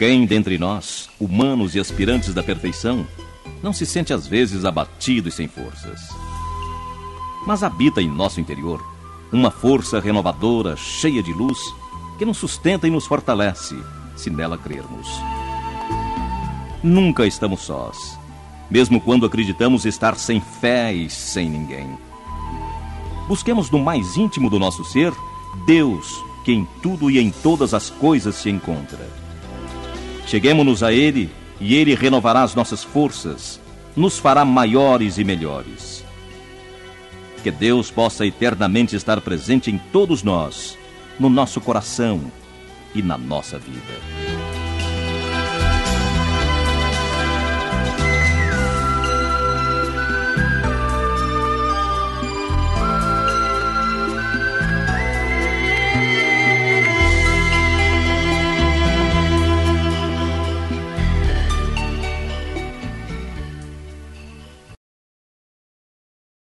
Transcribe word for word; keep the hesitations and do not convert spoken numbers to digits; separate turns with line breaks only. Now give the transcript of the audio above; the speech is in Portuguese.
Quem dentre nós, humanos e aspirantes da perfeição, não se sente às vezes abatido e sem forças? Mas habita em nosso interior uma força renovadora, cheia de luz, que nos sustenta e nos fortalece, se nela crermos. Nunca estamos sós, mesmo quando acreditamos estar sem fé e sem ninguém. Busquemos no mais íntimo do nosso ser Deus, que em tudo e em todas as coisas se encontra. Cheguemo-nos a Ele, e Ele renovará as nossas forças, nos fará maiores e melhores. Que Deus possa eternamente estar presente em todos nós, no nosso coração e na nossa vida.